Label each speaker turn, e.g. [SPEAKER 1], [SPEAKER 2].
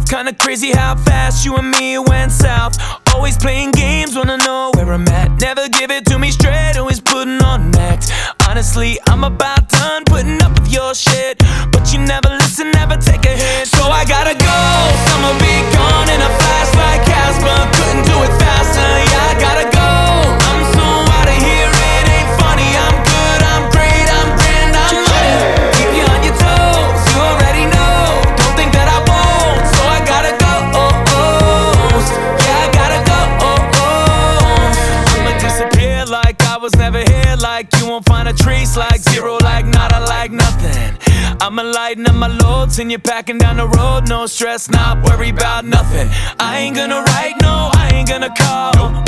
[SPEAKER 1] Kinda crazy how fast you and me went south. Always playing games, wanna know where I'm at. Never give it to me straight, always putting on next. Honestly, I'm about done putting up with your shit, but you never listen, never take a hint. So I gotta go, I'ma be gone in a flash like Casper. Couldn't do it faster, yeah, I gotta go. I'm so out of here, it ain't funny. I'm good, I'm great, I'm grand, I'm money. Keep you on your toes, you already know. Don't think that I won't, so I gotta go. Yeah, I gotta go. I'ma disappear like I was never here. Like you won't find a trace, like zero, like nada, like nothing. I'ma lighten up my loads and you're packing down the road. No stress, not worry about nothing. I ain't gonna write, no, I ain't gonna call.